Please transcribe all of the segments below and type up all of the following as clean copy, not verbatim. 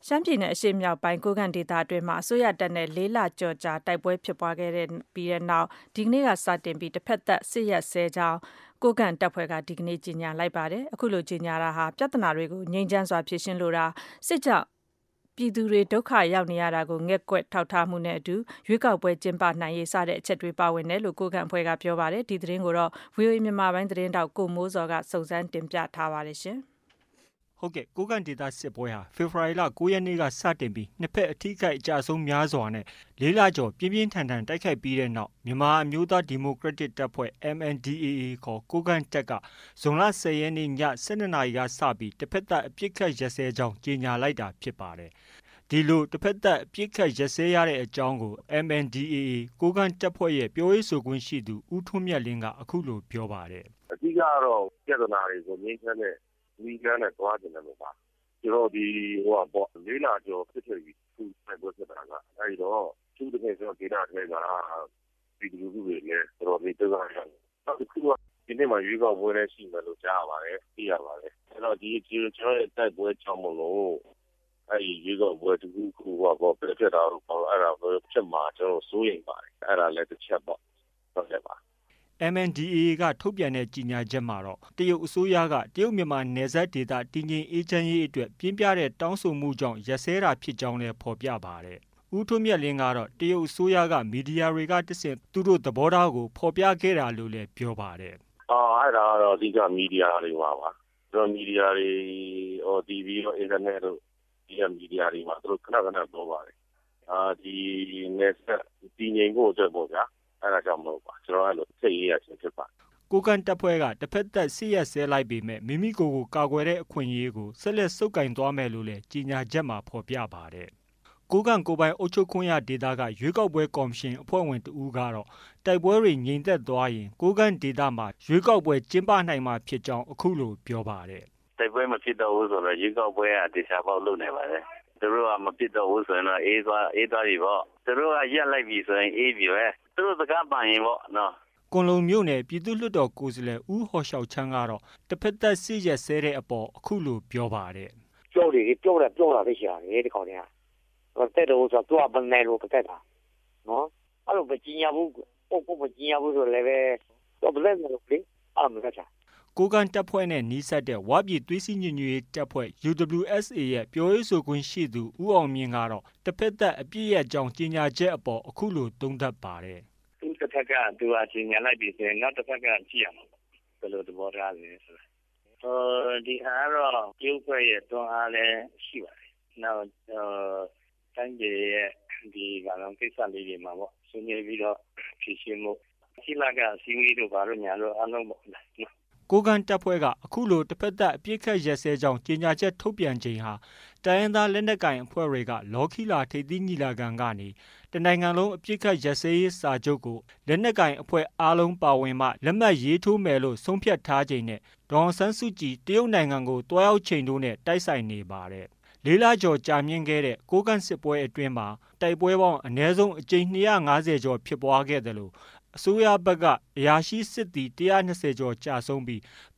ရှမ်းပြည်နယ်အရှေ့မြောက်ပိုင်းကိုးကန့်ဒေသအတွင်းမှာအစိုးရတပ်နဲ့4 လကျော်ကြာတိုက်ပွဲဖြစ်ပွားခဲ့ပြီးတဲ့နောက်ဒီကနေ့ကစတင်ပြီးတစ်ဖက်သက်စစ်ရပ်စဲကြောင်းကိုးကန့်တပ်ဖွဲ့ကဒီကနေ့ကြေညာလိုက်ပါတယ်။အခုလိုကြေညာတာဟာပြဿနာတွေကိုငြိမ်းချမ်းစွာဖြေရှင်းလိုတာစစ်ကြောင့်ပြည်သူတွေဒုက္ခရောက်နေရတာကိုငဲ့ကွက်ထောက်ထားမှုနဲ့အတူရွေးကောက်ပွဲကျင်းပနိုင်ရေးစတဲ့အချက်တွေပါဝင်တယ်လို့ကိုးကန့်အဖွဲ့ကပြောပါတယ်။ဒီသတင်းကိုတော့ VOA မြန်မာပိုင်းသတင်းတောက်ကိုမိုးစော်ကစုံစမ်းတင်ပြထားပါတယ်ရှင်။ဟုတ်ကဲ့ကိုးကန့်ဒေသစစ်ပွဲဟာဖေဖော်ဝါရီလ9 ရက်နေ့ကစတင်ပြီးနှစ်ဖက်အထိကိအကြဆုံးများစွာနဲ့၄ လကျော်ပြင်းပြင်းထန်ထန်တိုက်ခိုက်ပြီးတဲ့နောက်မြန်မာအမျိုးသားဒီမိုကရက်တစ်တပ်ဖွဲ့ MNDAA ခေါ်ကိုးကန့်တပ်ကဇွန်လ10 ရက်နေ့ည12 နာရီကစပြီးတစ်ဖက်သက်အပစ်ခတ်ရပ်စဲကြောင်းကြေညာလိုက်တာဖြစ်ပါတယ်။ဒီလိုတစ်ဖက်သက်အပစ်ခတ်ရပ်စဲရတဲ့အကြောင်းကို MNDAA ကိုးကန့်တပ်ဖွဲ့ရဲ့ပြောရေးဆိုခွင့်ရှိသူဦးထွန်းမြတ်လင်းကအခုလိုပြောပါတယ်။အဓိကတော့ပြဿနာတွေကိုငြိမ်းချမ်းတဲ့ဒီကနေ့သွားကြတယ်လို့ပါကျွန်တော်ဒီ၄ လကျော်ဖြစ်ခဲ့ပြီသူတိုက်ပွဲဖြစ်တာကအဲဒီတော့သူတကယ်ဆိုဒေတာတွေကပြည်သူလူထုတွေလည်းတော်တော်လေးဒုက္ခရောက်တယ်နောက်တစ်ခုကဒီနေ့မှရွေးကောက်ပွဲလည်းရှိမယ်လို့ကြားရပါတယ်သိရပါတယ်အဲ့တော့ဒီကျွန်တော်ရဲ့တိုက်ပွဲကြောင့်မလို့အဲဒီရွေးကောက်ပွဲတစ်ခုခုပြည့်တာတော့အဲ့ဒါဖြစ်မှာကျွန်တော်စိုးရိမ်ပါတယ်အဲ့ဒါလည်းတစ်ချက်ပေါ့ဟုတ်ကဲ့ပါ MNDAA ကထုတ်ပြန်တဲ့ကြေညာချက်မှာတော့တရုတ်အစိုးရကတရုတ်မြန်မာနယ်စပ်ဒေသတည်ငြိမ်အေးချမ်းရေးအတွက်ပြင်းပြတဲ့တောင်းဆိုမှုကြောင့်ရပ်စဲတာဖြစ်ကြောင်းလည်းဖော်ပြပါတယ်။ဦးထွန်းမြတ်လင်းကတော့တရုတ်အစိုးရကမီဒီယာတွေကတဆင့်သူတို့သဘောထားကိုဖော်ပြခဲ့တာလို့လည်းပြောပါတယ်။အဲ့ဒါကတော့အဓိကမီဒီယာတွေပါပါ။ကျွန်တော်မီဒီယာတွေTV ရောအင်တာနက်တို့ဒီမီဒီယာတွေမှာသူတို့ခဏခဏပြောပါတယ်။ဒီနယ်စပ်တည်ငြိမ်ဖို့အတွက်ပေါ့ဗျာ။အဲ့ဒါကြောင့်မဟုတ်ပါကျွန်တော်အဲ့လိုစိတ်ရေးရခြင်းဖြစ်ပါကိုးကန့်တပ်ဖွဲ့ကတစ်ဖက်သက်စစ်ရပ်စဲလိုက်ပေမဲ့မိမိကိုယ်ကိုကာကွယ်တဲ့အခွင့်အရေးကိုဆက်လက်စုပ်ကိုင်သွားမယ်လို့လည်းကြေညာချက်မှာဖော်ပြပါတယ်ကိုးကန့်ကိုယ်ပိုင်အုပ်ချုပ်ခွင့်ရဒေသကရွေးကောက်ပွဲကော်မရှင်အဖွဲ့ဝင်တဦးကတော့တိုက်ပွဲတွေငြိမ်သက်သွားရင်ကိုးကန့်ဒေသမှာရွေးကောက်ပွဲကျင်းပနိုင်မှာဖြစ်ကြောင်းအခုလိုပြောပါတယ်တိုက်ပွဲမဖြစ်တော့ဘူးဆိုတော့ရွေးကောက်ပွဲကတေချာပေါက်လုပ်နေပါတယ်သူတို့ကမဖြစ်တော့ဘူးဆိုရင်တော့အေးသွားပြီပေါ့သူတို့ကရက်လိုက်ပြီဆိုရင်အေးပြီပဲသူတို့စကားပန်ရင်ပေါ့နော်ကွန်လုံမြို့နယ်ပြည်သူ့လွှတ်တော်ကိုယ်စားလှယ်ဦးဟော်ရှောက်ချမ်းကတော့တစ်ဖက်သက်စစ်ရက်စဲတဲ့အပေါ်အခုလိုပြောပါတယ်ပြောတာပဲရှာတယ်ဒီကောင်တွေကတက်တော့ဆိုတော့ဘယ်နဲ့လို့တက်တာနော်အဲ့လိုမကြည်ညာဘူးကိုမကြည်ညာဘူးဆိုလည်းပဲတော့ဘယ်နဲ့လို့လေအဲ့မကချာကိုးကန့်တပ်ဖွဲ့နဲ့နီးစပ်တဲ့ဝါပြည်သွေးစည်းညီညွတ်ရေးတပ်ဖွဲ့ UWSA ရဲ့ပြောရေးဆိုခွင့်ရှိသူဦးအောင်မြင့်ကတော့တစ်ဖက်သက်အပြည့်ရဲ့အကြောင်းကြေညာချက်အပေါ်အခုလိုသုံးသပ်ပါတယ်သူတစ်ဖက်ကသူကကြေညာလိုက်ပြီဆိုရင်နောက်တစ်ဖက်ကကြည့်ရမှာဘယ်လိုသဘောထားလဲဆိုတာဒီအားတော့ကျုပ်ဖွဲ့ရဲ့တွန်းအားလည်းရှိပါတယ်နောက်တိုင်းပြည်ရဲ့ဒီကောင်ကိစ္စလေးတွေမှာပေါ့ဆွေးနွေးပြီးတော့ဖြည့်ရှင်းမှုရှိလာကစီဝီတို့ဘာလို့ညာလို့အလုံးပေါ့ကိုးကန့်တပ်ဖွဲ့ကအခုလိုတစ်ဖက်သက်အပြစ်ခတ်ရက်စဲကြောင်းကြေညာချက်ထုတ်ပြန်ချိန်ဟာတိုင်းရင်းသားလက်နက်ကိုင်အဖွဲ့တွေကလော်ခီလာထိပ်သီးညီလာခံကနေတနိုင်ငံလုံးအပြစ်ခတ်ရက်စဲရေးစာချုပ်ကိုလက်နက်ကိုင်အဖွဲ့အားလုံးပါဝင်မှလက်မှတ်ရေးထိုးမယ်လို့ဆုံးဖြတ်ထားချိန်နဲ့ဒေါ်အောင်ဆန်းစုကြည်တရုတ်နိုင်ငံကိုတွားရောက်ချိန်တို့နဲ့တိုက်ဆိုင်နေပါတယ်။၄ လကျော်ကြာမြင့်ခဲ့တဲ့ကိုးကန့်စစ်ပွဲအတွင်းမှာတိုက်ပွဲပေါင်းအနည်းဆုံးအကြိမ်250ကျော်ဖြစ်ပွားခဲ့တယ်လို့အစိုးရဘက်ကအရာရှိစစ်သည်120ကျော်ကြာဆုံးပြီး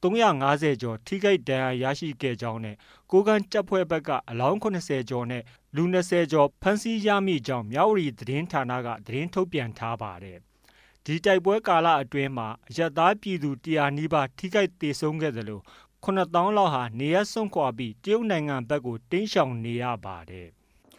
350ကျော်ထိခိုက်ဒဏ်ရာရရှိခဲ့ကြောင်းနဲ့ကိုးကန့်တပ်ဖွဲ့ဘက်ကအလောင်း80ကျော်နဲ့လူ20ကျော်ဖမ်းဆီးရမိကြောင်းမြဝတီသတင်းဌာနကသတင်းထုတ်ပြန်ထားပါတယ်။ဒီတိုက်ပွဲကာလအတွင်းမှာအရပ်သားပြည်သူ100နီးပါးထိခိုက်သေဆုံးခဲ့တယ်လို့9000လောက်ဟာနေရပ်စွန့်ခွာပြီးတရုတ်နိုင်ငံဘက်ကိုတိမ်းရှောင်နေရပါတယ်။